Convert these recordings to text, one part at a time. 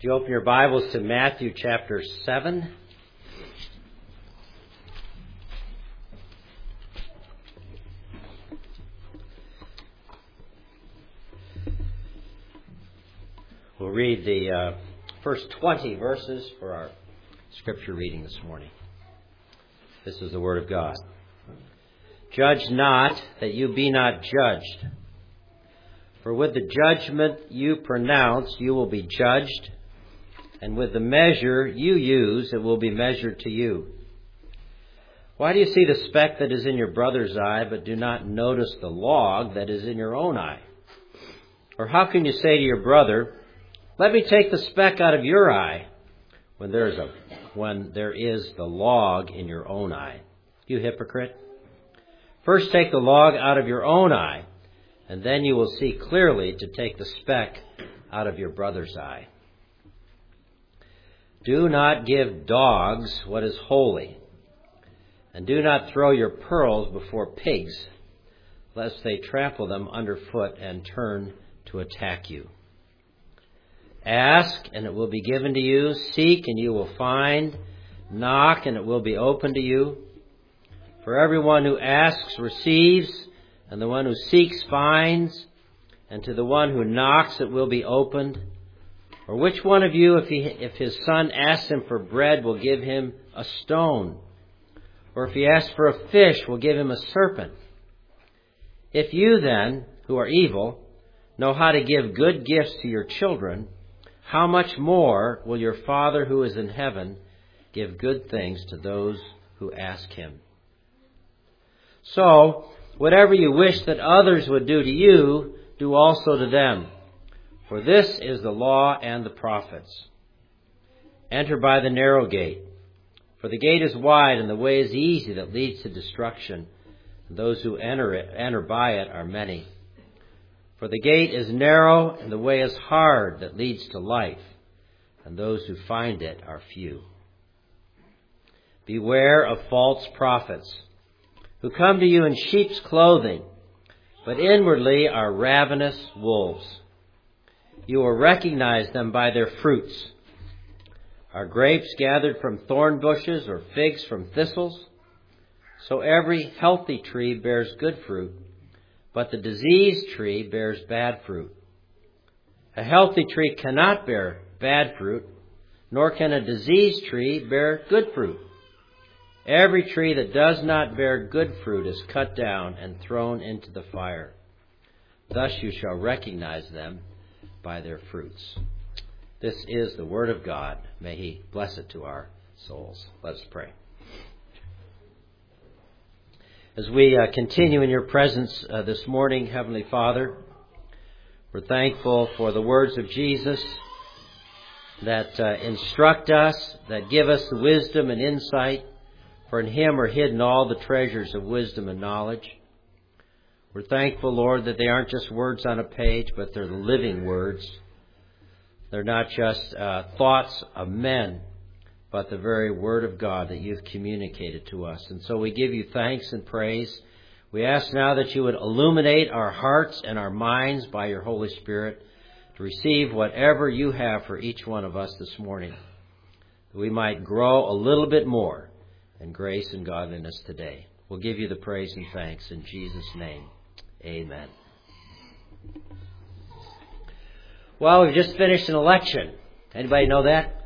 Would you open your Bibles to Matthew chapter 7? We'll read the first 20 verses for our scripture reading this morning. This is the Word of God. Judge not, that you be not judged. For with the judgment you pronounce, you will be judged, and with the measure you use, it will be measured to you. Why do you see the speck that is in your brother's eye, but do not notice the log that is in your own eye? Or how can you say to your brother, let me take the speck out of your eye, when there is the log in your own eye? You hypocrite. First take the log out of your own eye, and then you will see clearly to take the speck out of your brother's eye. Do not give dogs what is holy, and do not throw your pearls before pigs, lest they trample them underfoot and turn to attack you. Ask, and it will be given to you. Seek, and you will find. Knock, and it will be opened to you. For everyone who asks receives, and the one who seeks finds, and to the one who knocks it will be opened. Or which one of you, if his son asks him for bread, will give him a stone? Or if he asks for a fish, will give him a serpent? If you then, who are evil, know how to give good gifts to your children, how much more will your Father who is in heaven give good things to those who ask him? So, whatever you wish that others would do to you, do also to them. For this is the law and the prophets. Enter by the narrow gate. For the gate is wide and the way is easy that leads to destruction. And those who enter by it are many. For the gate is narrow and the way is hard that leads to life. And those who find it are few. Beware of false prophets, who come to you in sheep's clothing, but inwardly are ravenous wolves. You will recognize them by their fruits. Are grapes gathered from thorn bushes or figs from thistles? So every healthy tree bears good fruit, but the diseased tree bears bad fruit. A healthy tree cannot bear bad fruit, nor can a diseased tree bear good fruit. Every tree that does not bear good fruit is cut down and thrown into the fire. Thus you shall recognize them by their fruits. This is the Word of God. May He bless it to our souls. Let us pray. As we continue in your presence this morning, Heavenly Father, we're thankful for the words of Jesus that instruct us, that give us the wisdom and insight. For in Him are hidden all the treasures of wisdom and knowledge. We're thankful, Lord, that they aren't just words on a page, but they're the living words. They're not just thoughts of men, but the very Word of God that you've communicated to us. And so we give you thanks and praise. We ask now that you would illuminate our hearts and our minds by your Holy Spirit to receive whatever you have for each one of us this morning, that we might grow a little bit more in grace and godliness today. We'll give you the praise and thanks in Jesus' name. Amen. Well, we've just finished an election. Anybody know that?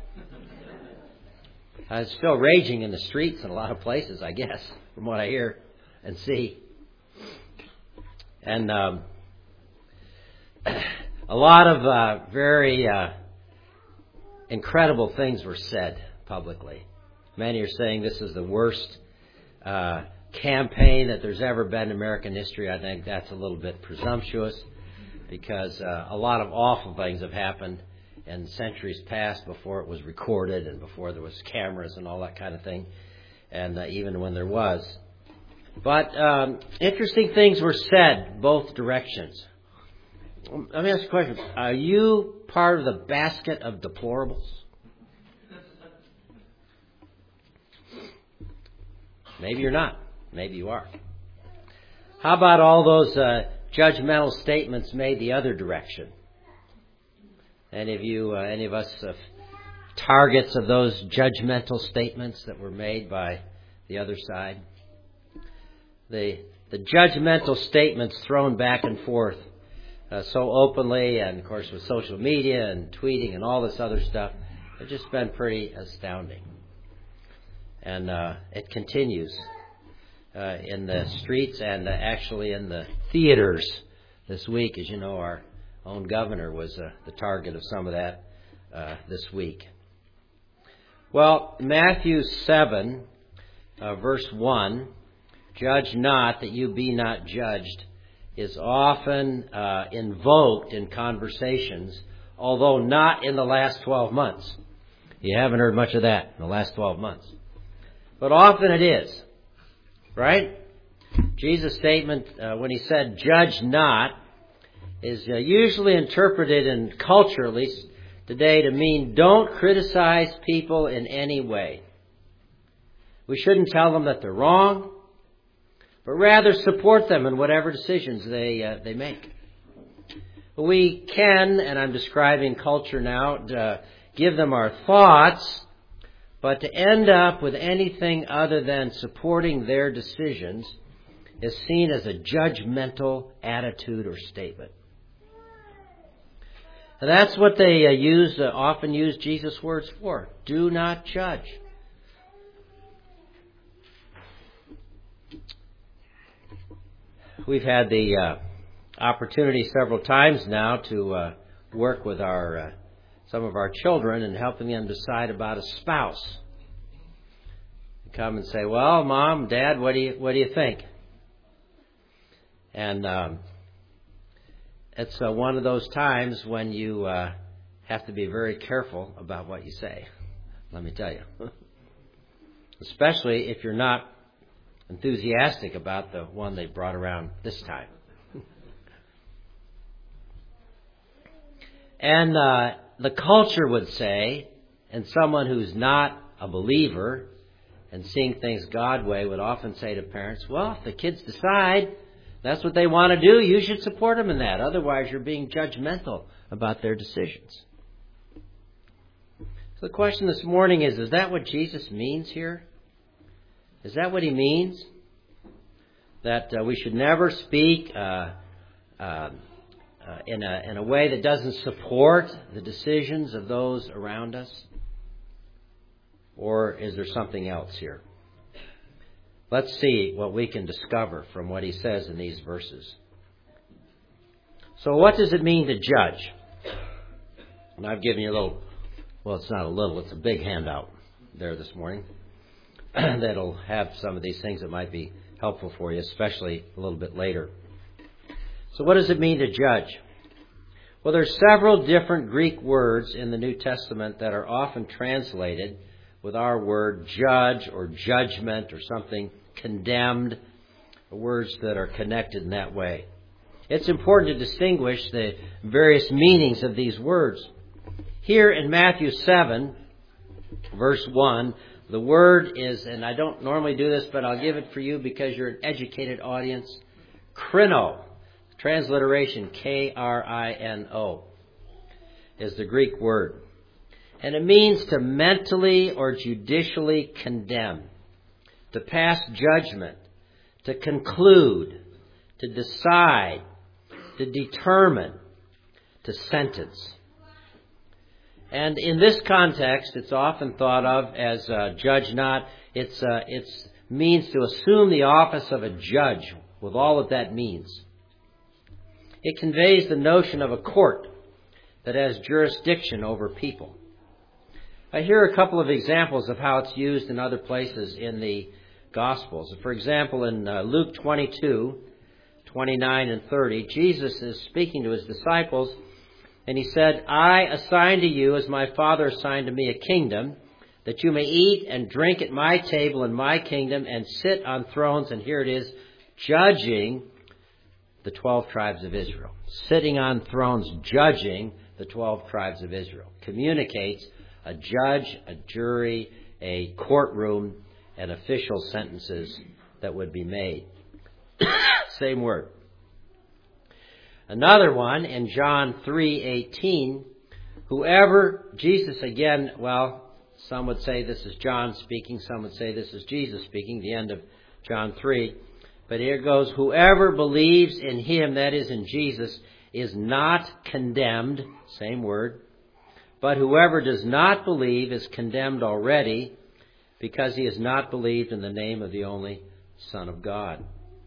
It's still raging in the streets in a lot of places, I guess, from what I hear and see. And a lot of very incredible things were said publicly. Many are saying this is the worst campaign that there's ever been in American history. I think that's a little bit presumptuous because a lot of awful things have happened in centuries past before it was recorded and before there was cameras and all that kind of thing, and even when there was. But interesting things were said both directions. Let me ask you a question. Are you part of the basket of deplorables? Maybe you're not. Maybe you are. How about all those judgmental statements made the other direction? Any of us targets of those judgmental statements that were made by the other side? The judgmental statements thrown back and forth so openly, and of course with social media and tweeting and all this other stuff, have just been pretty astounding. And it continues in the streets and actually in the theaters this week. As you know, our own governor was the target of some of that this week. Well, Matthew 7, verse 1, "Judge not that you be not judged," is often invoked in conversations, although not in the last 12 months. You haven't heard much of that in the last 12 months. But often it is, right? Jesus' statement when he said, "Judge not," is usually interpreted in culture, at least today, to mean don't criticize people in any way. We shouldn't tell them that they're wrong, but rather support them in whatever decisions they make. We can, and I'm describing culture now, give them our thoughts, but to end up with anything other than supporting their decisions is seen as a judgmental attitude or statement. And that's what they often use Jesus' words for. Do not judge. We've had the opportunity several times now to work with some of our children and helping them decide about a spouse. They come and say, "Well, Mom, Dad, what do you think?" And it's one of those times when you have to be very careful about what you say. Let me tell you, especially if you're not enthusiastic about the one they brought around this time. And the culture would say, and someone who's not a believer and seeing things God way would often say to parents, "Well, if the kids decide that's what they want to do, you should support them in that. Otherwise, you're being judgmental about their decisions." So the question this morning is that what Jesus means here? Is that what he means? That we should never speak in a way that doesn't support the decisions of those around us? Or is there something else here? Let's see what we can discover from what he says in these verses. So what does it mean to judge? And I've given you it's not a little, it's a big handout there this morning that'll have some of these things that might be helpful for you, especially a little bit later. So what does it mean to judge? Well, there's several different Greek words in the New Testament that are often translated with our word judge or judgment or something condemned, words that are connected in that way. It's important to distinguish the various meanings of these words. Here in Matthew 7, verse 1, the word is, and I don't normally do this, but I'll give it for you because you're an educated audience, krino. Transliteration, Krino, is the Greek word. And it means to mentally or judicially condemn, to pass judgment, to conclude, to decide, to determine, to sentence. And in this context, it's often thought of as judge not. It means to assume the office of a judge with all that that means. It conveys the notion of a court that has jurisdiction over people. I hear a couple of examples of how it's used in other places in the Gospels. For example, in Luke 22, 29 and 30, Jesus is speaking to his disciples, and he said, "I assign to you, as my Father assigned to me, a kingdom, that you may eat and drink at my table in my kingdom and sit on thrones," and here it is, judging the 12 tribes of Israel. Sitting on thrones, judging the 12 tribes of Israel. Communicates a judge, a jury, a courtroom, and official sentences that would be made. Same word. Another one in John 3:18, Whoever, Jesus again, well, some would say this is John speaking, some would say this is Jesus speaking, the end of John 3. But here goes, whoever believes in him, that is in Jesus, is not condemned, same word, but whoever does not believe is condemned already because he has not believed in the name of the only Son of God.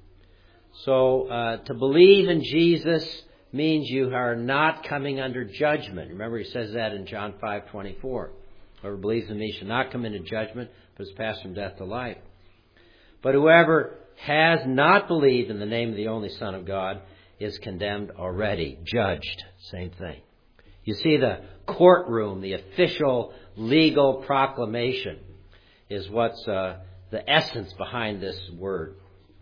So to believe in Jesus means you are not coming under judgment. Remember, he says that in John 5:24. Whoever believes in me shall not come into judgment, but is passed from death to life. But whoever has not believed in the name of the only Son of God is condemned already, judged. Same thing. You see, the courtroom, the official legal proclamation is what's the essence behind this word.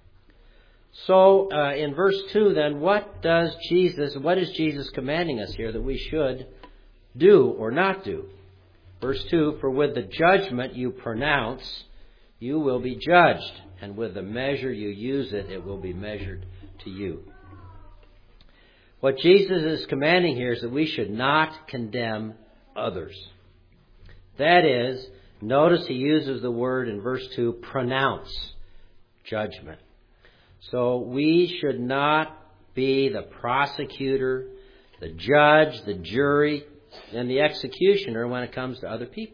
So in verse 2 then, what is Jesus commanding us here that we should do or not do? Verse 2, for with the judgment you pronounce, you will be judged, and with the measure you use it will be measured to you. What Jesus is commanding here is that we should not condemn others. That is, notice he uses the word in verse 2, pronounce judgment. So we should not be the prosecutor, the judge, the jury, and the executioner when it comes to other people.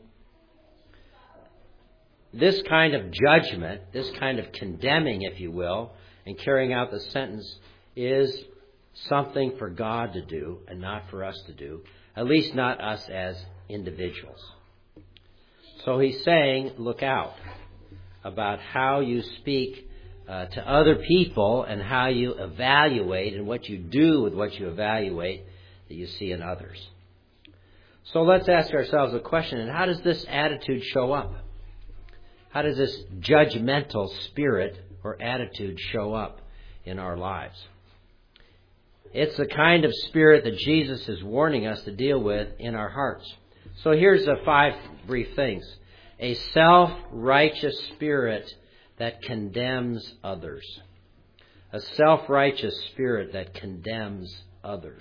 This kind of judgment, this kind of condemning, if you will, and carrying out the sentence is something for God to do and not for us to do, at least not us as individuals. So he's saying, look out about how you speak to other people and how you evaluate and what you do with what you evaluate that you see in others. So let's ask ourselves a question, and how does this attitude show up? How does this judgmental spirit or attitude show up in our lives? It's the kind of spirit that Jesus is warning us to deal with in our hearts. So here's the 5 brief things. A self-righteous spirit that condemns others. A self-righteous spirit that condemns others.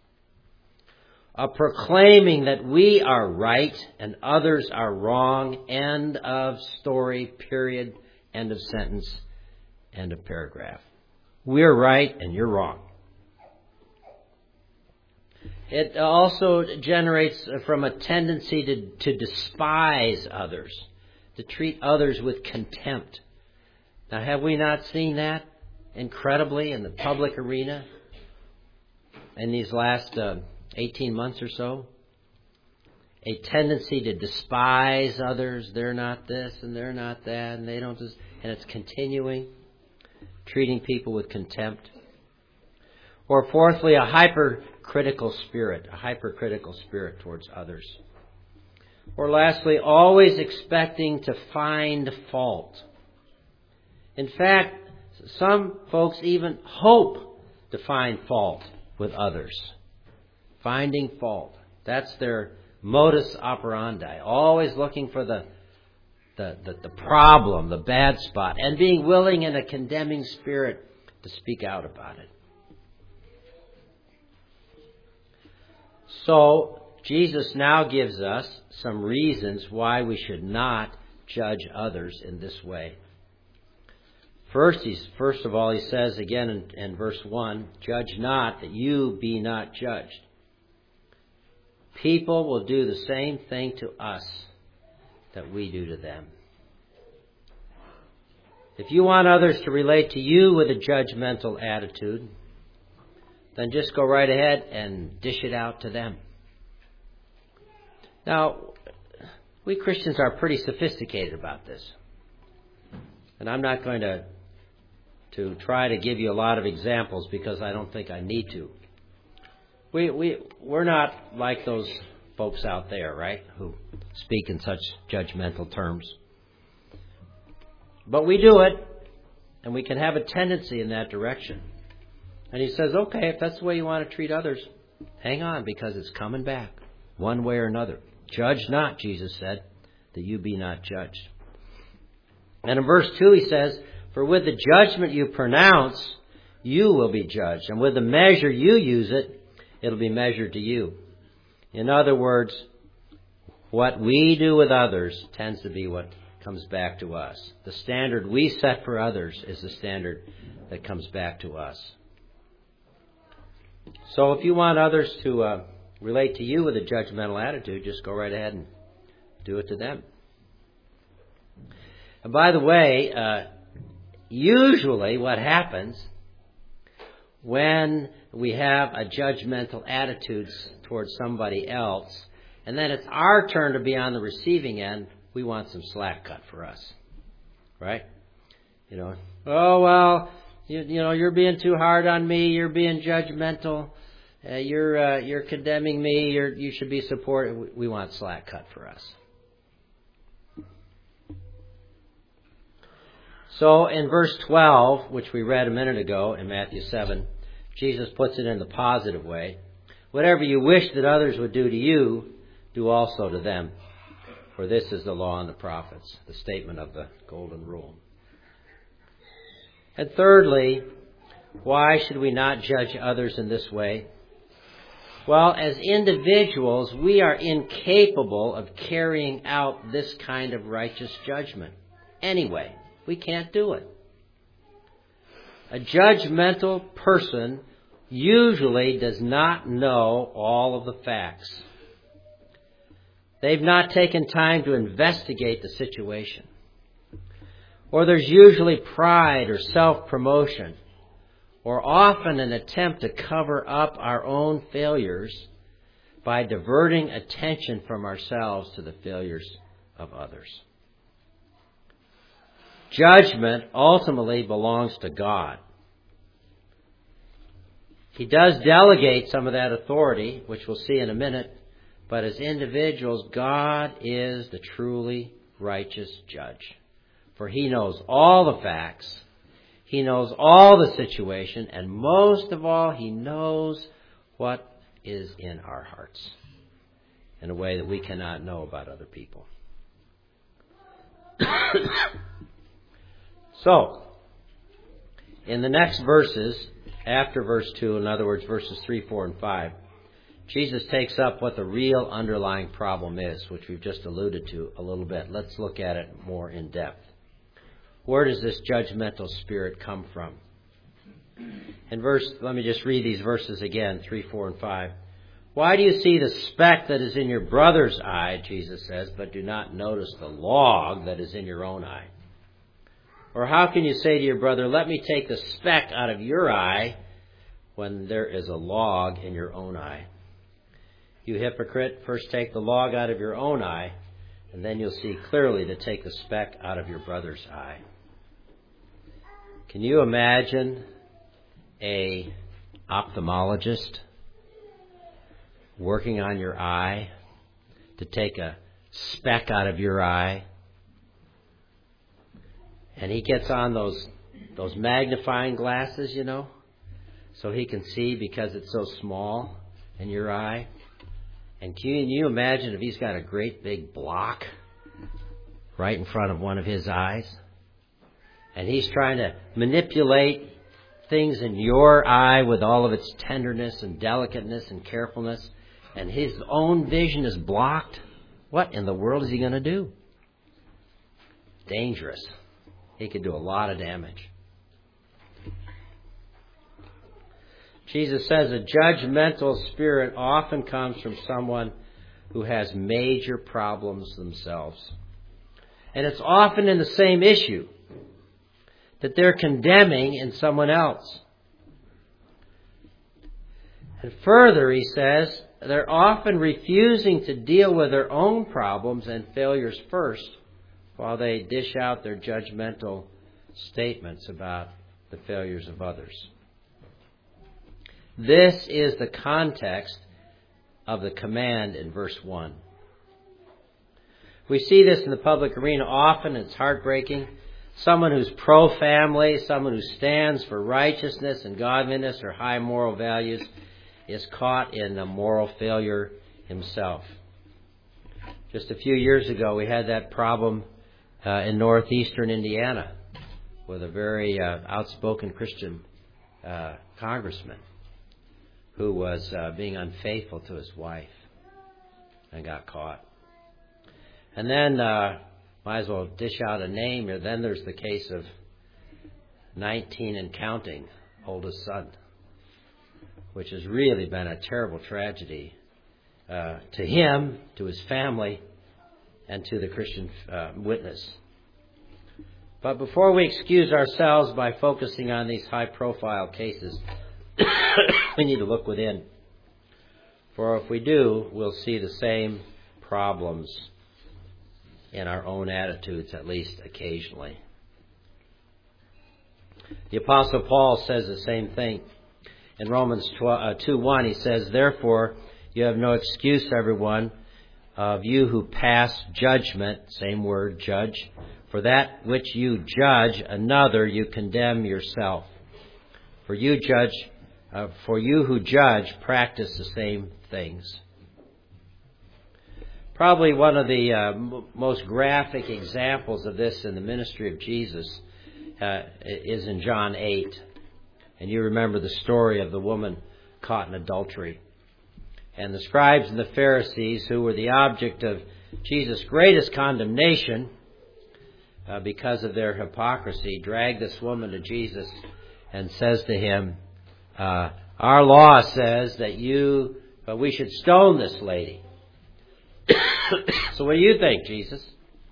A proclaiming that we are right and others are wrong. End of story, period, end of sentence, end of paragraph. We're right and you're wrong. It also generates from a tendency to despise others, to treat others with contempt. Now, have we not seen that incredibly in the public arena in these last 18 months or so? A tendency to despise others. They're not this and they're not that, and they don't just, and it's continuing, treating people with contempt. Or fourthly, a hypercritical spirit towards others. Or lastly, always expecting to find fault. In fact, some folks even hope to find fault with others. Finding fault. That's their modus operandi. Always looking for the problem, the bad spot, and being willing in a condemning spirit to speak out about it. So, Jesus now gives us some reasons why we should not judge others in this way. First of all, he says again in verse 1, judge not that you be not judged. People will do the same thing to us that we do to them. If you want others to relate to you with a judgmental attitude, then just go right ahead and dish it out to them. Now, we Christians are pretty sophisticated about this. And I'm not going to try to give you a lot of examples because I don't think I need to. We're not like those folks out there, right, who speak in such judgmental terms. But we do it, and we can have a tendency in that direction. And he says, okay, if that's the way you want to treat others, hang on, because it's coming back one way or another. Judge not, Jesus said, that you be not judged. And in verse 2 he says, for with the judgment you pronounce, you will be judged. And with the measure you use it, it'll be measured to you. In other words, what we do with others tends to be what comes back to us. The standard we set for others is the standard that comes back to us. So if you want others to relate to you with a judgmental attitude, just go right ahead and do it to them. And by the way, usually what happens when we have a judgmental attitude towards somebody else, and then it's our turn to be on the receiving end, we want some slack cut for us. Right? Oh, well, you're being too hard on me, you're being judgmental, you're condemning me, you should be supported. We want slack cut for us. So in verse 12, which we read a minute ago in Matthew 7, Jesus puts it in the positive way. Whatever you wish that others would do to you, do also to them. For this is the law and the prophets, the statement of the golden rule. And thirdly, why should we not judge others in this way? Well, as individuals, we are incapable of carrying out this kind of righteous judgment. Anyway, we can't do it. A judgmental person usually does not know all of the facts. They've not taken time to investigate the situation. Or there's usually pride or self-promotion, or often an attempt to cover up our own failures by diverting attention from ourselves to the failures of others. Judgment ultimately belongs to God. He does delegate some of that authority, which we'll see in a minute, but as individuals, God is the truly righteous judge. For He knows all the facts, He knows all the situation, and most of all, He knows what is in our hearts in a way that we cannot know about other people. So, in the next verses, after verse 2, in other words, verses 3, 4, and 5, Jesus takes up what the real underlying problem is, which we've just alluded to a little bit. Let's look at it more in depth. Where does this judgmental spirit come from? Let me just read these verses again, 3, 4, and 5. Why do you see the speck that is in your brother's eye, Jesus says, but do not notice the log that is in your own eye? Or how can you say to your brother, let me take the speck out of your eye, when there is a log in your own eye? You hypocrite, first take the log out of your own eye, and then you'll see clearly to take the speck out of your brother's eye. Can you imagine an ophthalmologist working on your eye to take a speck out of your eye? And he gets on those magnifying glasses, so he can see because it's so small in your eye. And can you imagine if he's got a great big block right in front of one of his eyes? And he's trying to manipulate things in your eye with all of its tenderness and delicateness and carefulness, and his own vision is blocked. What in the world is he going to do? Dangerous. He could do a lot of damage. Jesus says a judgmental spirit often comes from someone who has major problems themselves. And it's often in the same issue that they're condemning in someone else. And further, he says, they're often refusing to deal with their own problems and failures first, while they dish out their judgmental statements about the failures of others. This is the context of the command in verse 1. We see this in the public arena often. It's heartbreaking. Someone who's pro-family, someone who stands for righteousness and godliness or high moral values is caught in a moral failure himself. Just a few years ago, we had that problem in northeastern Indiana with a very outspoken Christian congressman who was being unfaithful to his wife. and got caught. And then, might as well dish out a name here. Then there's the case of 19 and counting, oldest son, which has really been a terrible tragedy to him, to his family, and to the Christian witness. But before we excuse ourselves by focusing on these high-profile cases, we need to look within. For if we do, we'll see the same problems in our own attitudes, at least occasionally. The Apostle Paul says the same thing. In Romans 2:1, he says, "Therefore, you have no excuse, everyone, of you who pass judgment," same word, judge, "for that which you judge another, you condemn yourself. For you who judge practice the same things." Probably one of the most graphic examples of this in the ministry of Jesus is in John 8. And you remember the story of the woman caught in adultery. And the scribes and the Pharisees, who were the object of Jesus' greatest condemnation because of their hypocrisy, dragged this woman to Jesus and says to him, "Our law says that we should stone this lady. So what do you think, Jesus?"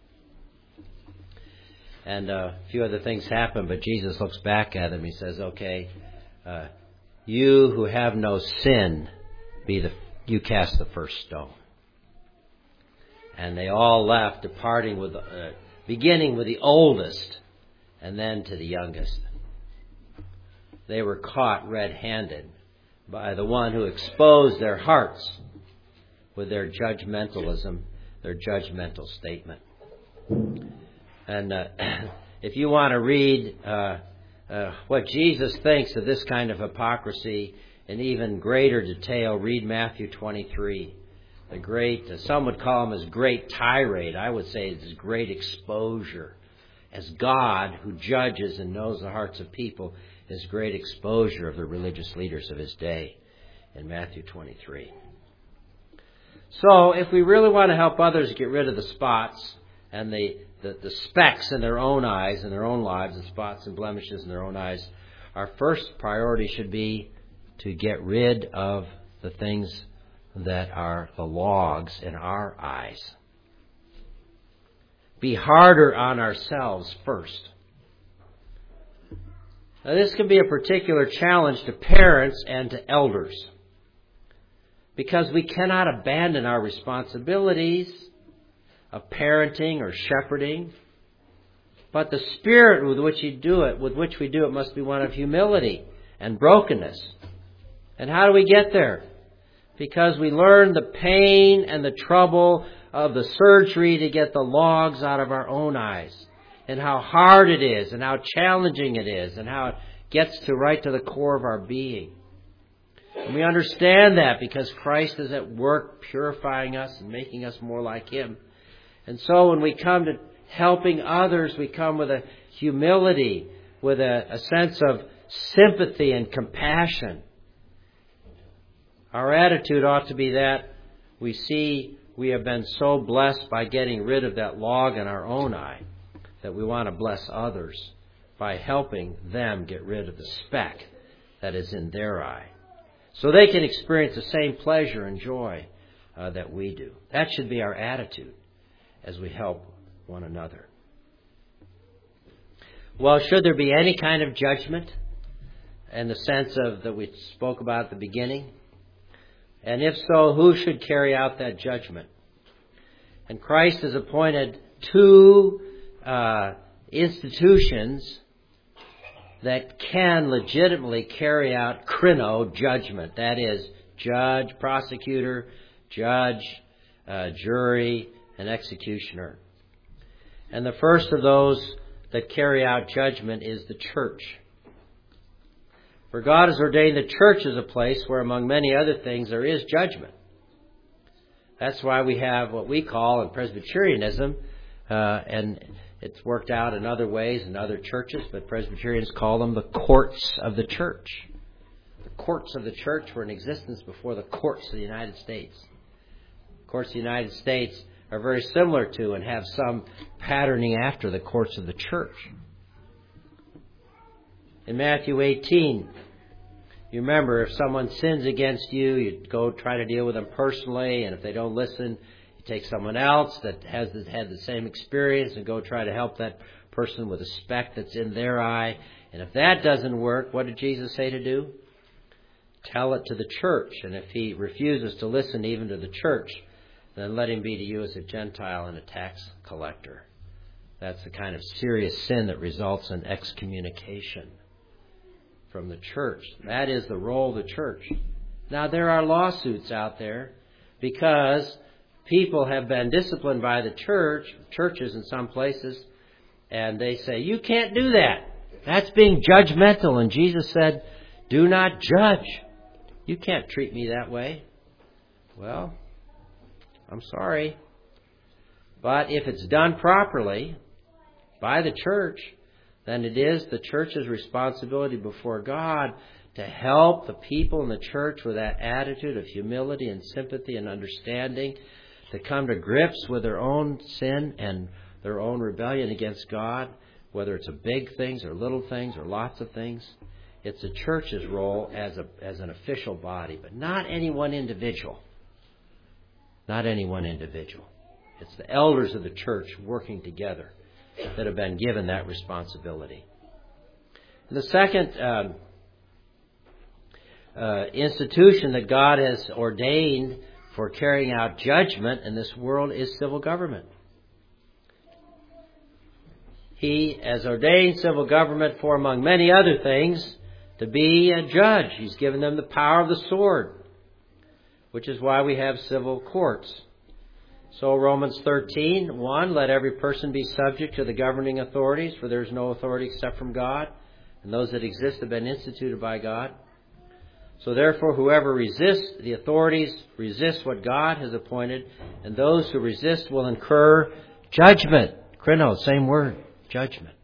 And a few other things happen, but Jesus looks back at him. He says, "Okay, you who have no sin, you cast the first stone." And they all left, beginning with the oldest and then to the youngest. They were caught red-handed by the one who exposed their hearts with their judgmentalism, their judgmental statement. And if you want to read what Jesus thinks of this kind of hypocrisy in even greater detail, read Matthew 23. The great, some would call him his great tirade. I would say it's his great exposure. As God, who judges and knows the hearts of people, his great exposure of the religious leaders of his day in Matthew 23. So, if we really want to help others get rid of the spots and the specks in their own eyes, in their own lives, the spots and blemishes in their own eyes, our first priority should be to get rid of the things that are the logs in our eyes. Be harder on ourselves first. Now, this can be a particular challenge to parents and to elders, because we cannot abandon our responsibilities of parenting or shepherding. But the spirit with which we do it must be one of humility and brokenness. And how do we get there? Because we learn the pain and the trouble of the surgery to get the logs out of our own eyes, and how hard it is, and how challenging it is, and how it gets right to the core of our being. And we understand that because Christ is at work purifying us and making us more like Him. And so when we come to helping others, we come with a humility, with a sense of sympathy and compassion. Our attitude ought to be that we see we have been so blessed by getting rid of that log in our own eye that we want to bless others by helping them get rid of the speck that is in their eye, so they can experience the same pleasure and joy that we do. That should be our attitude as we help one another. Well, should there be any kind of judgment in the sense of that we spoke about at the beginning? And if so, who should carry out that judgment? And Christ has appointed two institutions that can legitimately carry out krino, judgment. That is, judge, prosecutor, judge, jury, and executioner. And the first of those that carry out judgment is the church. For God has ordained the church as a place where, among many other things, there is judgment. That's why we have what we call in Presbyterianism, and it's worked out in other ways in other churches, but Presbyterians call them the courts of the church. The courts of the church were in existence before the courts of the United States. courts of the United States are very similar to and have some patterning after the courts of the church. In Matthew 18, you remember, if someone sins against you, you go try to deal with them personally, and if they don't listen, you take someone else that has had the same experience and go try to help that person with a speck that's in their eye. And if that doesn't work, what did Jesus say to do? Tell it to the church. And if he refuses to listen even to the church, then let him be to you as a Gentile and a tax collector. That's the kind of serious sin that results in excommunication from the church. That is the role of the church. Now, there are lawsuits out there because people have been disciplined by the churches in some places, and they say, you can't do that. That's being judgmental. And Jesus said, do not judge. You can't treat me that way. Well, I'm sorry. But if it's done properly by the church, then it is the church's responsibility before God to help the people in the church with that attitude of humility and sympathy and understanding, to come to grips with their own sin and their own rebellion against God, whether it's big things or little things or lots of things. It's the church's role as an official body, but not any one individual. Not any one individual. It's the elders of the church working together that have been given that responsibility. And the second institution that God has ordained for carrying out judgment in this world is civil government. He has ordained civil government for, among many other things, to be a judge. He's given them the power of the sword, which is why we have civil courts. So Romans 13:1, let every person be subject to the governing authorities, for there is no authority except from God, and those that exist have been instituted by God. So therefore, whoever resists the authorities resists what God has appointed, and those who resist will incur judgment. Krinos, same word, judgment.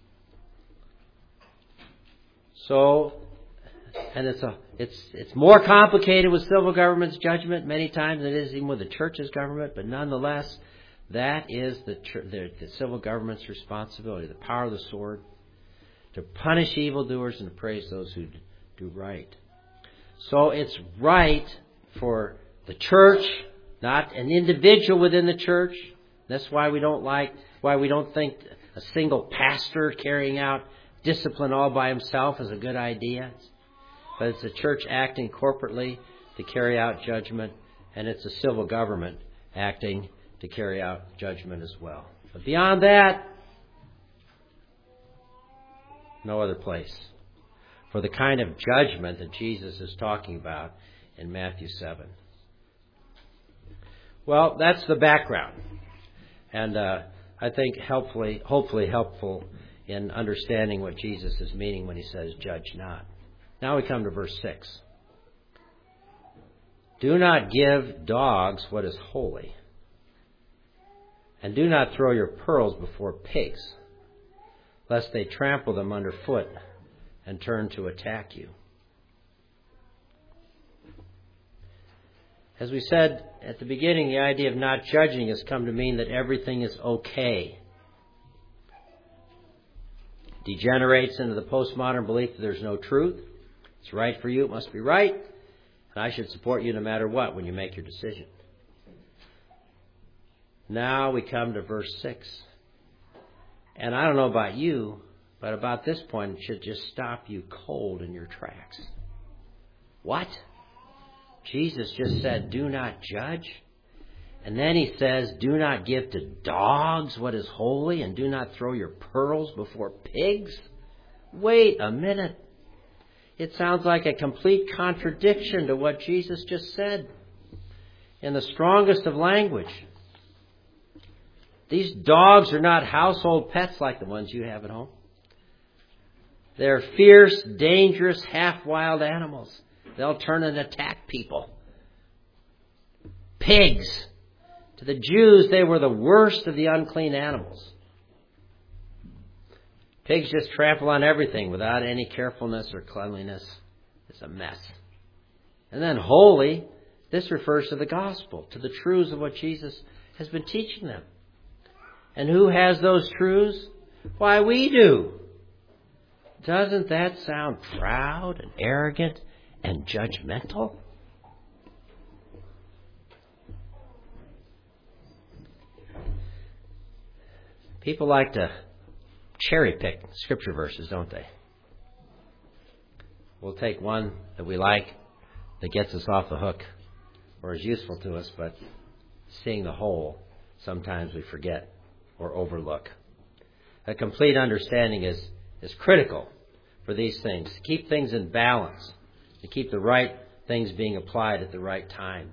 So, and it's more complicated with civil government's judgment many times than it is even with the church's government, but nonetheless, that is the civil government's responsibility, the power of the sword, to punish evildoers and to praise those who do right. So it's right for the church, not an individual within the church. That's why we don't think a single pastor carrying out discipline all by himself is a good idea. But it's the church acting corporately to carry out judgment, and it's the civil government acting to carry out judgment as well. But beyond that, no other place for the kind of judgment that Jesus is talking about in Matthew 7. Well, that's the background. And I think hopefully helpful in understanding what Jesus is meaning when he says, judge not. Now we come to verse 6. Do not give dogs what is holy, and do not throw your pearls before pigs, lest they trample them underfoot and turn to attack you. As we said at the beginning, the idea of not judging has come to mean that everything is okay. Degenerates into the postmodern belief that there's no truth. It's right for you, it must be right, and I should support you no matter what when you make your decision. Now we come to verse 6. And I don't know about you, but about this point it should just stop you cold in your tracks. What? Jesus just said, do not judge. And then he says, do not give to dogs what is holy, and do not throw your pearls before pigs. Wait a minute. It sounds like a complete contradiction to what Jesus just said in the strongest of language. These dogs are not household pets like the ones you have at home. They're fierce, dangerous, half-wild animals. They'll turn and attack people. Pigs. To the Jews, they were the worst of the unclean animals. Pigs just trample on everything without any carefulness or cleanliness. It's a mess. And then holy This refers to the gospel, to the truths of what Jesus has been teaching them. And who has those truths? Why, we do. Doesn't that sound proud and arrogant and judgmental? People like to cherry pick scripture verses, don't they? We'll take one that we like that gets us off the hook or is useful to us, but seeing the whole, sometimes we forget or overlook. A complete understanding is critical for these things, to keep things in balance, to keep the right things being applied at the right time.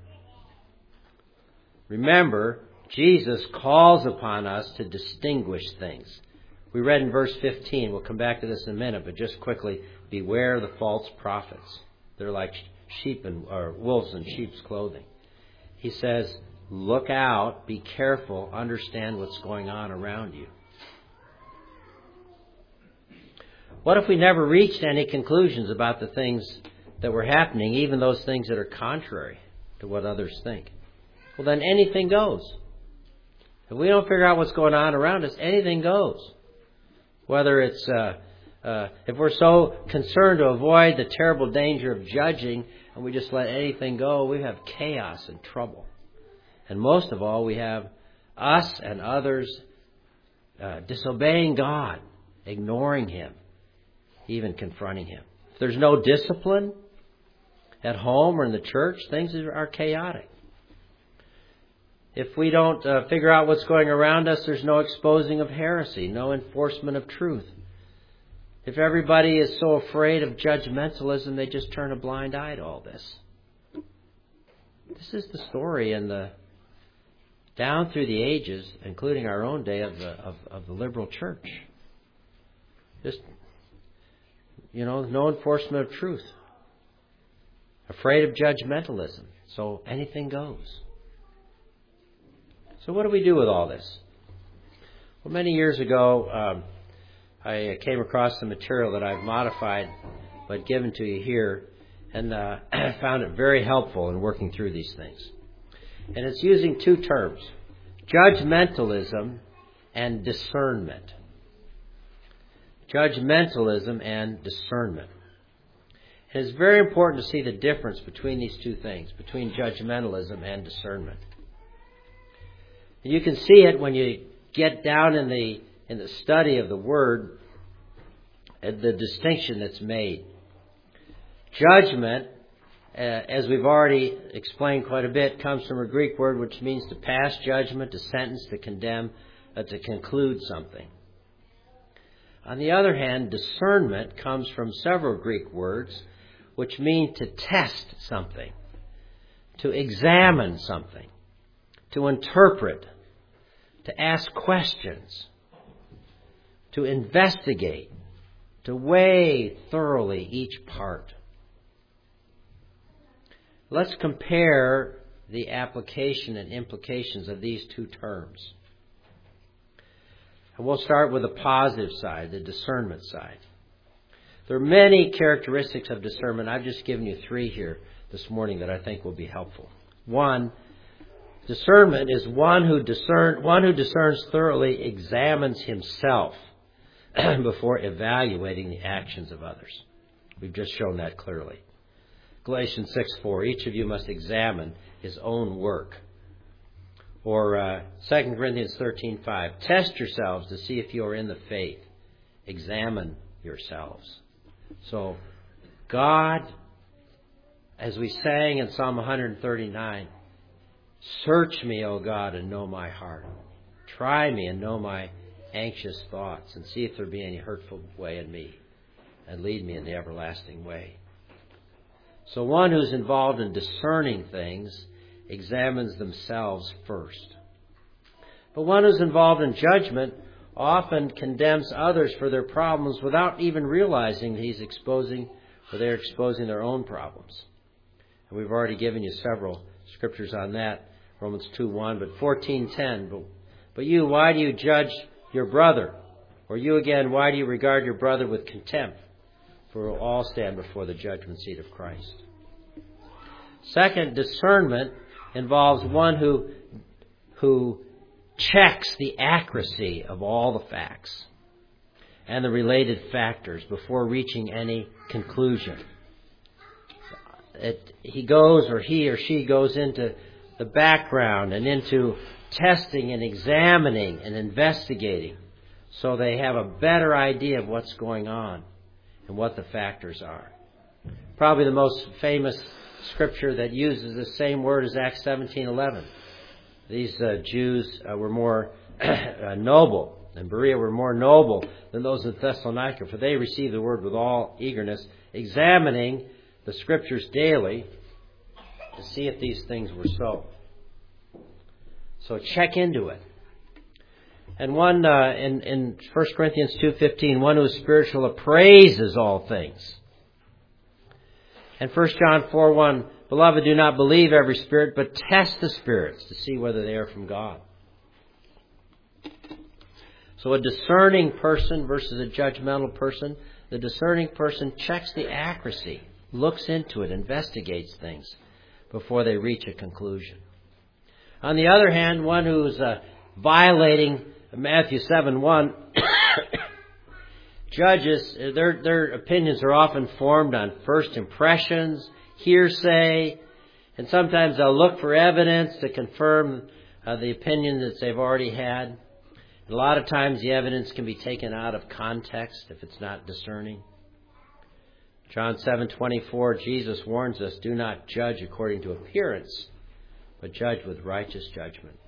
Remember, Jesus calls upon us to distinguish things. We read in verse 15, we'll come back to this in a minute, but just quickly, beware the false prophets. They're like wolves in sheep's clothing. He says, look out, be careful, understand what's going on around you. What if we never reached any conclusions about the things that were happening, even those things that are contrary to what others think? Well, then anything goes. If we don't figure out what's going on around us, anything goes. Whether it's, if we're so concerned to avoid the terrible danger of judging and we just let anything go, we have chaos and trouble. And most of all, we have us and others disobeying God, ignoring Him, even confronting Him. If there's no discipline at home or in the church, things are chaotic. If we don't figure out what's going around us, there's no exposing of heresy, no enforcement of truth. If everybody is so afraid of judgmentalism, they just turn a blind eye to all this. This is the story down through the ages, including our own day, of the liberal church. Just, no enforcement of truth. Afraid of judgmentalism. So anything goes. So what do we do with all this? Well, many years ago, I came across some material that I've modified but given to you here, and I found it very helpful in working through these things. And it's using two terms, judgmentalism and discernment. Judgmentalism and discernment. And it's very important to see the difference between these two things, between judgmentalism and discernment. And you can see it when you get down in the study of the Word, the distinction that's made. Judgment, as we've already explained quite a bit, comes from a Greek word which means to pass judgment, to sentence, to condemn, to conclude something. On the other hand, discernment comes from several Greek words which mean to test something, to examine something, to interpret, to ask questions, to investigate, to weigh thoroughly each part. Let's compare the application and implications of these two terms. And we'll start with the positive side, the discernment side. There are many characteristics of discernment. I've just given you three here this morning that I think will be helpful. One, discernment is one who discerns thoroughly, examines himself before evaluating the actions of others. We've just shown that clearly. Galatians 6:4, each of you must examine his own work. Or 2 Corinthians 13:5, test yourselves to see if you are in the faith. Examine yourselves. So God, as we sang in Psalm 139, search me, O God, and know my heart. Try me and know my anxious thoughts, and see if there be any hurtful way in me, and lead me in the everlasting way. So one who's involved in discerning things examines themselves first. But one who's involved in judgment often condemns others for their problems without even realizing that they're exposing their own problems. And we've already given you several scriptures on that, Romans 2:1, but 14:10. But you, why do you judge your brother? Or you again, why do you regard your brother with contempt? For we'll all stand before the judgment seat of Christ. Second, discernment involves one who checks the accuracy of all the facts and the related factors before reaching any conclusion. He or she goes into the background and into testing and examining and investigating so they have a better idea of what's going on and what the factors are. Probably the most famous scripture that uses the same word is Acts 17:11. These Jews were more noble, and Berea were more noble than those in Thessalonica, for they received the word with all eagerness, examining the scriptures daily to see if these things were so. So check into it. And one in 1 Corinthians 2:15, one who is spiritual appraises all things. And 1 John 4:1, beloved, do not believe every spirit, but test the spirits to see whether they are from God. So a discerning person versus a judgmental person, the discerning person checks the accuracy, looks into it, investigates things before they reach a conclusion. On the other hand, one who's violating Matthew 7:1, judges, their opinions are often formed on first impressions, hearsay, and sometimes they'll look for evidence to confirm the opinion that they've already had. And a lot of times the evidence can be taken out of context if it's not discerning. John 7:24, Jesus warns us, do not judge according to appearance, but judge with righteous judgment.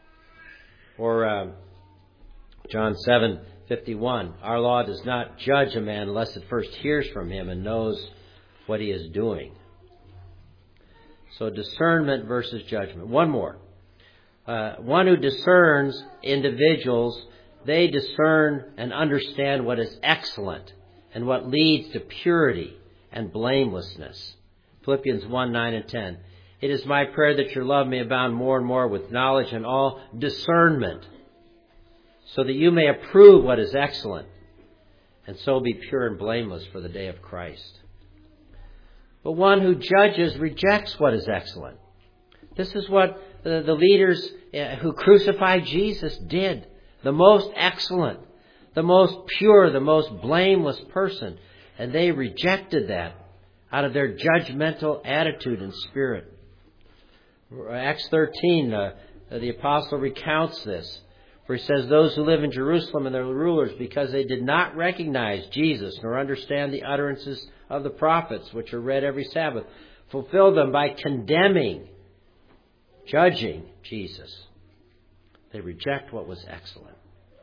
Or John 7:51, our law does not judge a man unless it first hears from him and knows what he is doing. So discernment versus judgment. One more. One who discerns individuals, they discern and understand what is excellent and what leads to purity and blamelessness. Philippians 1:9 and 10. It is my prayer that your love may abound more and more with knowledge and all discernment, so that you may approve what is excellent, and so be pure and blameless for the day of Christ. But one who judges rejects what is excellent. This is what the leaders who crucified Jesus did. The most excellent, the most pure, the most blameless person. And they rejected that out of their judgmental attitude and spirit. Acts 13, the apostle recounts this. For he says, those who live in Jerusalem and their rulers, because they did not recognize Jesus nor understand the utterances of the prophets, which are read every Sabbath, fulfilled them by condemning, judging Jesus. They reject what was excellent.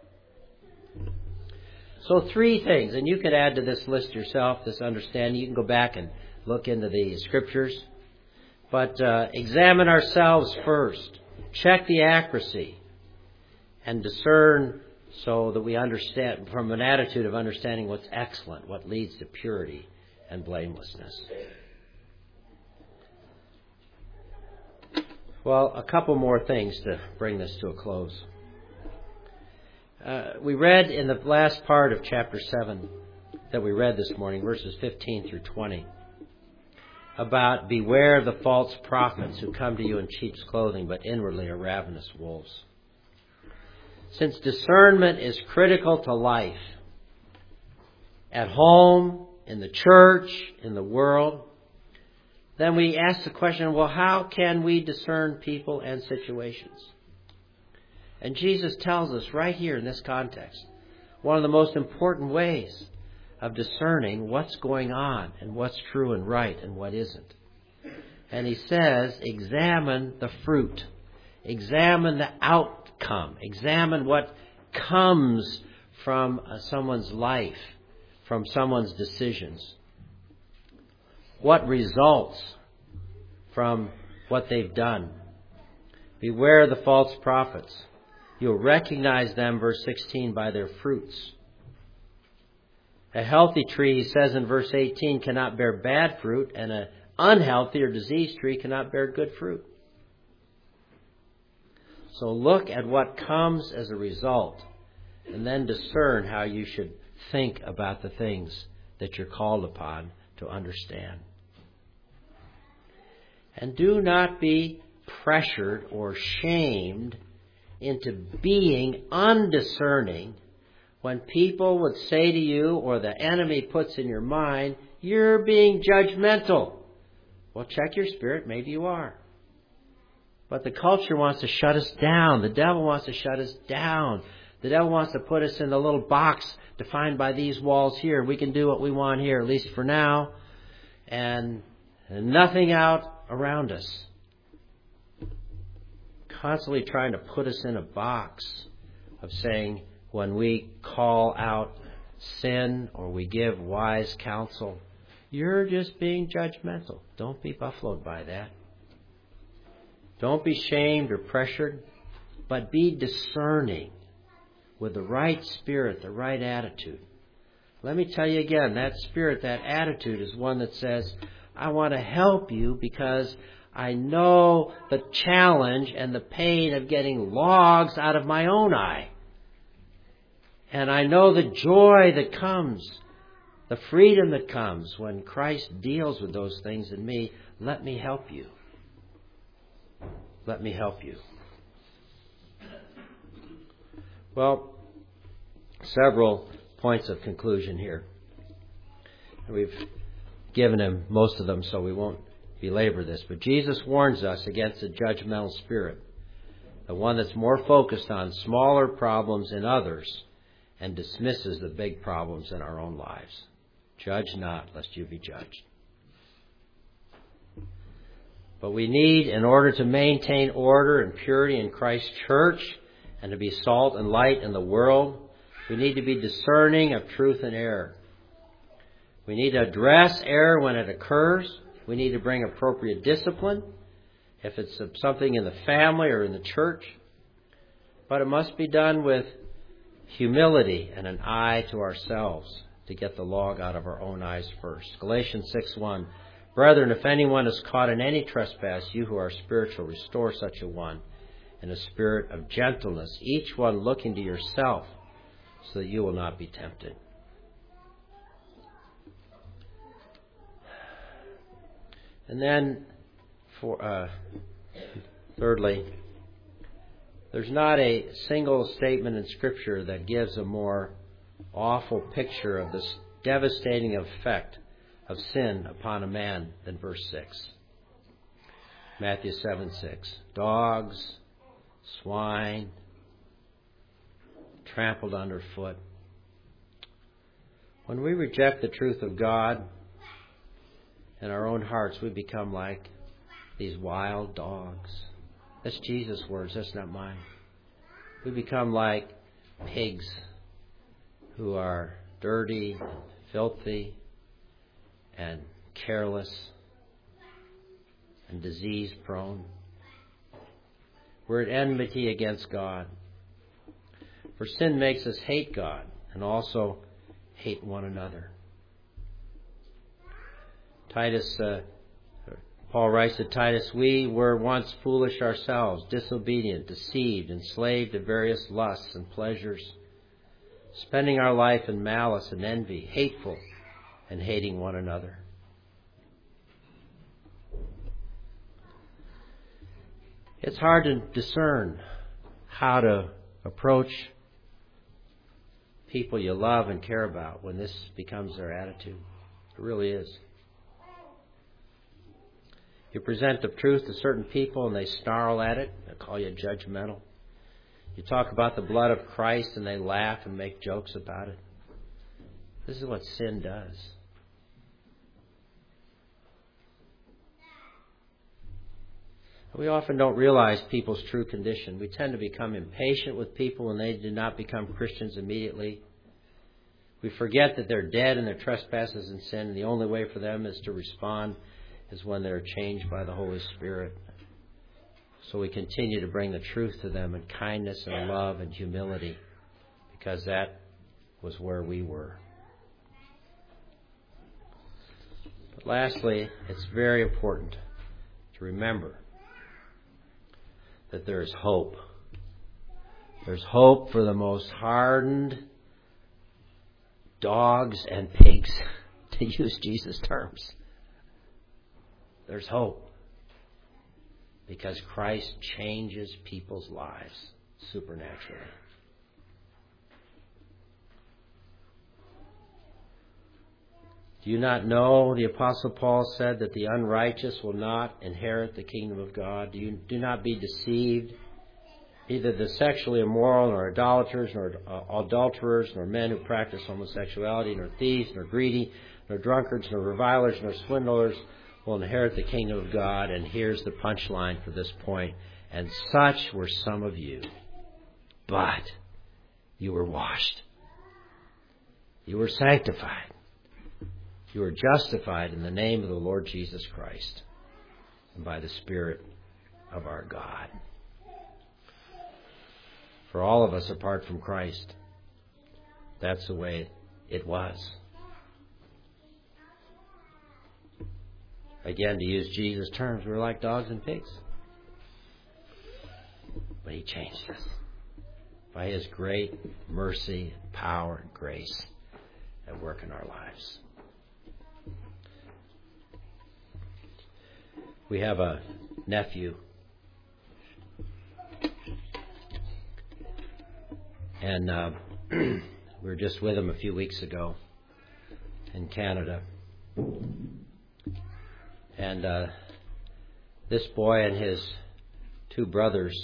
So 3 things, and you could add to this list yourself, this understanding. You can go back and look into the scriptures. But examine ourselves first. Check the accuracy. And discern so that we understand from an attitude of understanding what's excellent, what leads to purity and blamelessness. Well, a couple more things to bring this to a close. We read in the last part of chapter 7 that we read this morning, verses 15 through 20, about beware of the false prophets who come to you in sheep's clothing, but inwardly are ravenous wolves. Since discernment is critical to life, at home, in the church, in the world, then we ask the question, well, how can we discern people and situations? And Jesus tells us right here in this context, one of the most important ways of discerning what's going on and what's true and right and what isn't. And he says, examine the fruit. Examine the outcome. Examine what comes from someone's life, from someone's decisions. What results from what they've done. Beware of the false prophets. You'll recognize them, verse 16, by their fruits. A healthy tree, he says in verse 18, cannot bear bad fruit, and an unhealthy or diseased tree cannot bear good fruit. So look at what comes as a result, and then discern how you should think about the things that you're called upon to understand. And do not be pressured or shamed into being undiscerning when people would say to you, or the enemy puts in your mind, you're being judgmental. Well, check your spirit. Maybe you are. But the culture wants to shut us down. The devil wants to shut us down. The devil wants to put us in a little box defined by these walls here. We can do what we want here, at least for now, and nothing out around us. Constantly trying to put us in a box of saying, when we call out sin or we give wise counsel, you're just being judgmental. Don't be buffaloed by that. Don't be shamed or pressured, but be discerning with the right spirit, the right attitude. Let me tell you again, that spirit, that attitude is one that says, I want to help you because I know the challenge and the pain of getting logs out of my own eye. And I know the joy that comes, the freedom that comes when Christ deals with those things in me. Let me help you. Let me help you. Well, several points of conclusion here. We've given him most of them, so we won't belabor this. But Jesus warns us against a judgmental spirit, the one that's more focused on smaller problems in others and dismisses the big problems in our own lives. Judge not, lest you be judged. But we need, in order to maintain order and purity in Christ's church and to be salt and light in the world, we need to be discerning of truth and error. We need to address error when it occurs. We need to bring appropriate discipline if it's something in the family or in the church. But it must be done with humility and an eye to ourselves to get the log out of our own eyes first. Galatians 6:1. Brethren, if anyone is caught in any trespass, you who are spiritual, restore such a one in a spirit of gentleness, each one looking to yourself, so that you will not be tempted. And then, thirdly, there's not a single statement in Scripture that gives a more awful picture of this devastating effect of sin upon a man than verse 6. Matthew 7:6. Dogs, swine, trampled underfoot. When we reject the truth of God in our own hearts, we become like these wild dogs. That's Jesus' words, that's not mine. We become like pigs who are dirty, filthy, and careless, and disease-prone. We're at enmity against God. For sin makes us hate God and also hate one another. Paul writes to Titus, we were once foolish ourselves, disobedient, deceived, enslaved to various lusts and pleasures, spending our life in malice and envy, hateful, and hating one another. It's hard to discern how to approach people you love and care about when this becomes their attitude. It really is. You present the truth to certain people and they snarl at it. They call you judgmental. You talk about the blood of Christ and they laugh and make jokes about it. This is what sin does. We often don't realize people's true condition. We tend to become impatient with people when they do not become Christians immediately. We forget that they're dead in their trespasses and sin, and the only way for them is to respond is when they're changed by the Holy Spirit. So we continue to bring the truth to them in kindness and love and humility, because that was where we were. But lastly, it's very important to remember that there is hope. There's hope for the most hardened dogs and pigs, to use Jesus' terms. There's hope. because Christ changes people's lives supernaturally. Do you not know, the Apostle Paul said, that the unrighteous will not inherit the kingdom of God? Do not be deceived. Neither the sexually immoral, nor idolaters, nor adulterers, nor men who practice homosexuality, nor thieves, nor greedy, nor drunkards, nor revilers, nor swindlers will inherit the kingdom of God. And here's the punchline for this point. And such were some of you. But you were washed. You were sanctified. You are justified in the name of the Lord Jesus Christ and by the Spirit of our God. For all of us apart from Christ, that's the way it was. Again, to use Jesus' terms, we were like dogs and pigs. But He changed us by His great mercy, power, and grace at work in our lives. We have a nephew, and we were just with him a few weeks ago in Canada. And this boy and his two brothers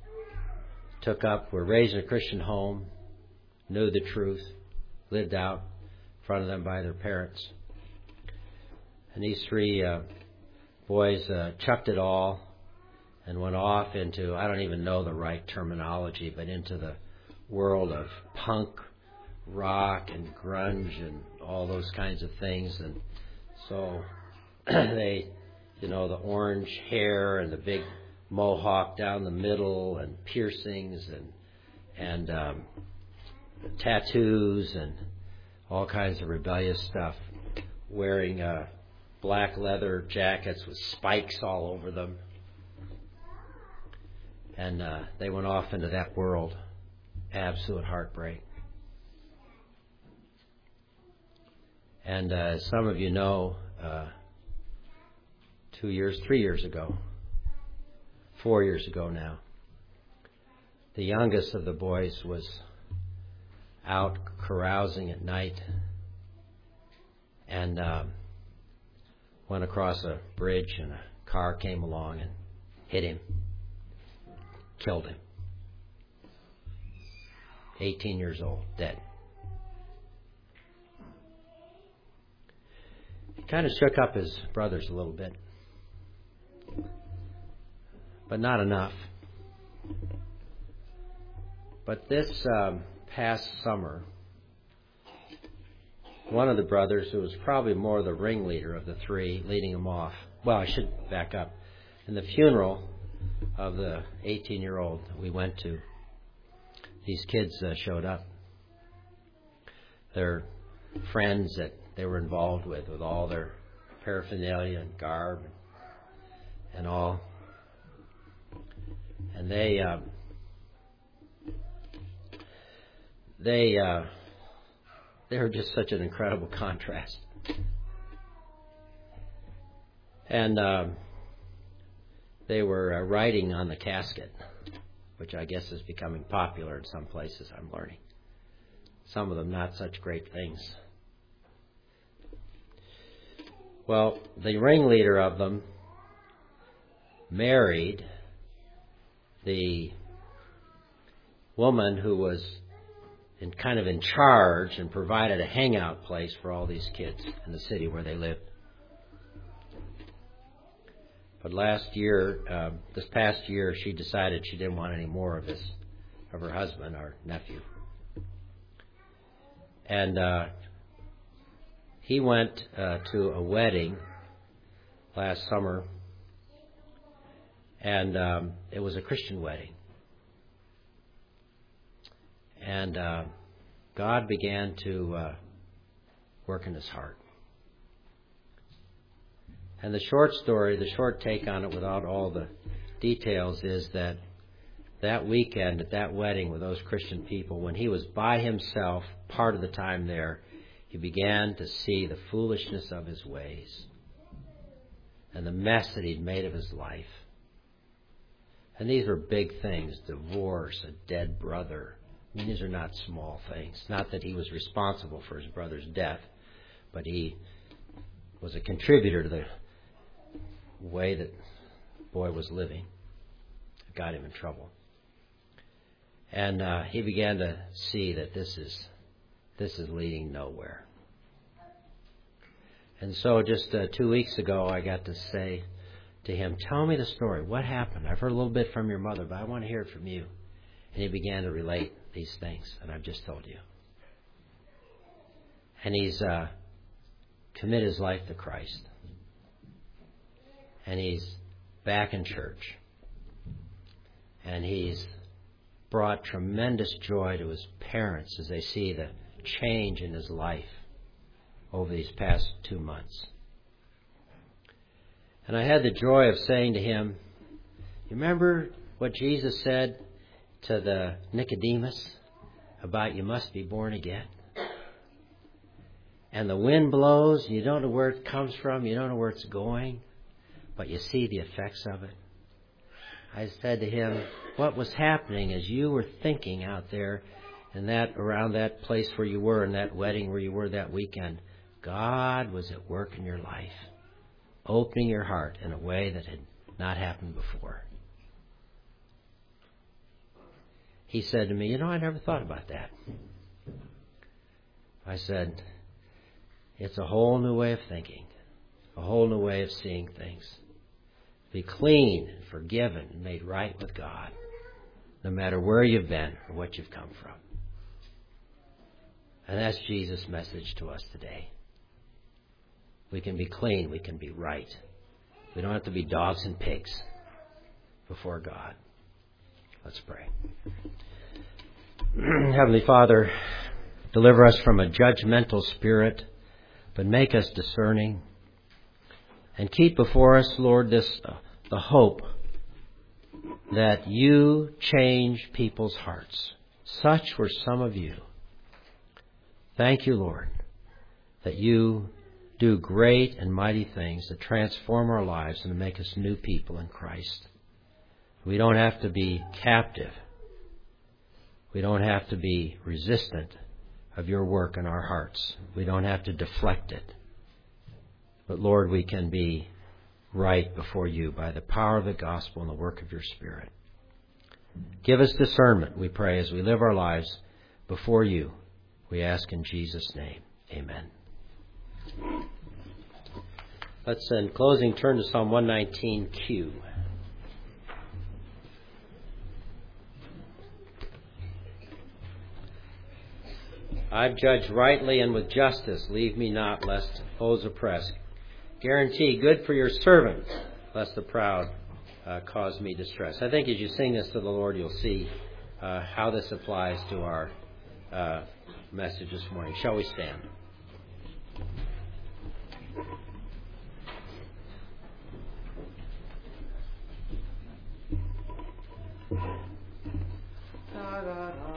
were raised in a Christian home, knew the truth, lived out in front of them by their parents. And these three boys chucked it all and went off into, I don't even know the right terminology, but into the world of punk, rock, and grunge, and all those kinds of things. And so they, the orange hair and the big mohawk down the middle, and piercings, and tattoos, and all kinds of rebellious stuff, wearing black leather jackets with spikes all over them. And they went off into that world. Absolute heartbreak. And as some of you know, 4 years ago now, the youngest of the boys was out carousing at night and went across a bridge, and a car came along and hit him, killed him. 18 years old, dead. He kind of shook up his brothers a little bit, but not enough. But this past summer, one of the brothers, who was probably more the ringleader of the three, leading him off. Well, I should back up. In the funeral of the 18-year-old that we went to, these kids showed up. Their friends that they were involved with all their paraphernalia and garb and all. And they were just such an incredible contrast. And they were writing on the casket, which I guess is becoming popular in some places, I'm learning. Some of them not such great things. Well, the ringleader of them married the woman who was kind of in charge and provided a hangout place for all these kids in the city where they lived. But this past year, she decided she didn't want any more of her husband, our nephew. And he went to a wedding last summer, and it was a Christian wedding. And God began to work in his heart. And the short take on it without all the details is that weekend at that wedding with those Christian people, when he was by himself part of the time there, he began to see the foolishness of his ways and the mess that he'd made of his life. And these were big things: divorce, a dead brother. I mean, these are not small things. Not that he was responsible for his brother's death, but he was a contributor to the way that the boy was living. It got him in trouble. And he began to see that this is leading nowhere. And so just 2 weeks ago, I got to say to him, "Tell me the story. What happened? I've heard a little bit from your mother, but I want to hear it from you." And he began to relate these things that I've just told you. And he's committed his life to Christ. And he's back in church. And he's brought tremendous joy to his parents as they see the change in his life over these past 2 months. And I had the joy of saying to him, "You remember what Jesus said to the Nicodemus about you must be born again? And the wind blows, and you don't know where it comes from, you don't know where it's going, but you see the effects of it." I said to him, what was happening as you were thinking out there in that, around that place where you were, in that wedding where you were that weekend, God was at work in your life, opening your heart in a way that had not happened before. He said to me, I never thought about that. I said, it's a whole new way of thinking, a whole new way of seeing things. Be clean, forgiven, and made right with God, no matter where you've been or what you've come from. And that's Jesus' message to us today. We can be clean, we can be right. We don't have to be dogs and pigs before God. Let's pray. Heavenly Father, deliver us from a judgmental spirit, but make us discerning. And keep before us, Lord, the hope that you change people's hearts. Such were some of you. Thank you, Lord, that you do great and mighty things to transform our lives and to make us new people in Christ. We don't have to be captive. We don't have to be resistant of your work in our hearts. We don't have to deflect it. But Lord, we can be right before you by the power of the gospel and the work of your Spirit. Give us discernment, we pray, as we live our lives before you. We ask in Jesus' name. Amen. Let's, in closing, turn to Psalm 119Q. I've judged rightly and with justice. Leave me not, lest foes oppress. Guarantee good for your servant, lest the proud cause me distress. I think as you sing this to the Lord, you'll see how this applies to our message this morning. Shall we stand? Da, da, da.